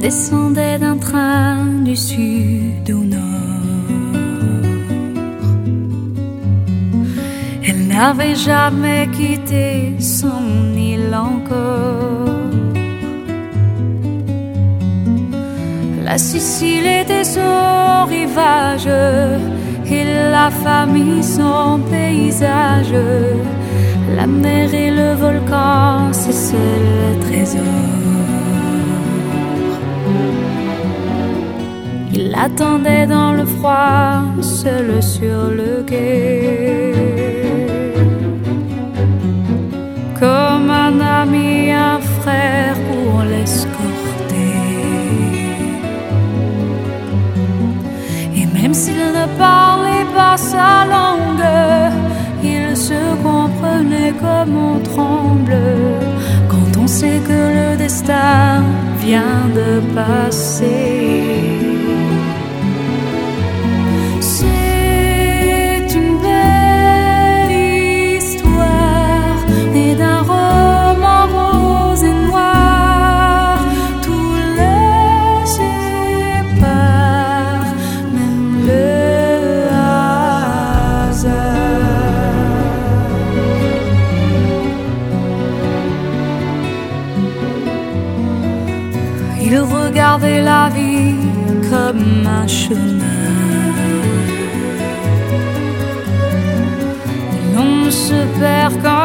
descendait d'un train du sud au nord. Elle n'avait jamais quitté son île encore. La Sicile était son rivage et la famille son paysage. La mer et le volcan, ses seuls trésors. Il l'attendait dans le froid, seul sur le quai. Comme un ami, un frère pour l'escorter. Et même s'il ne parlait pas sa langue, il se comprenait comme on tremble quand on sait que le destin vient de passer. C'est une belle histoire, née d'un roman rose et noir. Tout le sépare, même le hasard. Il regardait la vie comme un chemin. L'on se perd quand